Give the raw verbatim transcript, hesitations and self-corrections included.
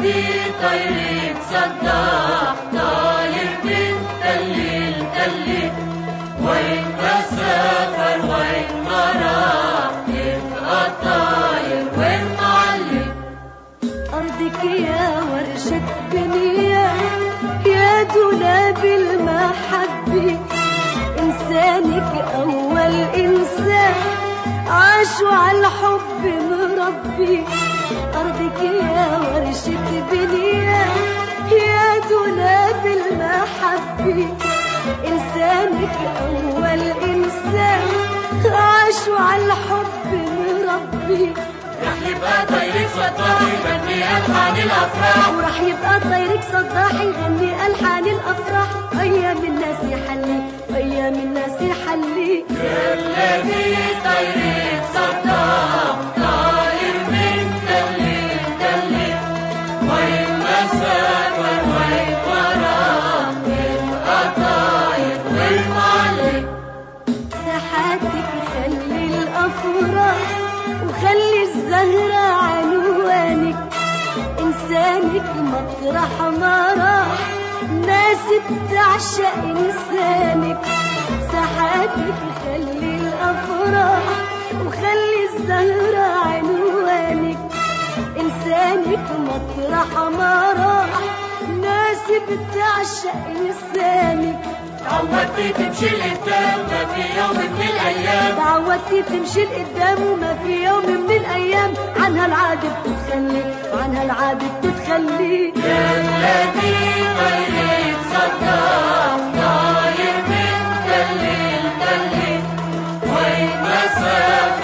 الذي طيرك صدح طاير من تل لتل، وين ما سافر وين ما راح يبقى طاير وين ما علق. أرضك يا ورشة بنية يا دولاب المحبة، إنسانك أول إنسان عاشوا على الحب مربي. أرضك يا ورشة بنية يا دولاب المحبة، إنسانك أول إنسان عاشوا على الحب مربي. رح يبقى طيرك صداح يغني ألحان الأفراح، ورح يبقى طيرك صداح يغني ألحان الأفراح. أيام الناس يحلي أيام الناس يحلي. يا الذي طيرك صداح طاير من تل لتل، وين ما سافر وين ما راح يبقى طاير وين ما علق. ساحاتك خلي الأفراح وخلي الزهرة عنوانك، إنسانك مطرح ما راح ناس بتعشق إنسانك. ساحاتك خلي الأفراح وخلي الزهرة عنوانك، إنسانك مطرح ما راح ناس بتعشق إنسانك. تعودتي تمشي لقدام ما في يوم من الأيام، تعودتي تمشي لقدام وما في يوم من الأيام عنها العادة بتتخلي وعنها العادة بتتخلي. يا الذي طيرك صداح طاير من تل لتل، وين ما سافر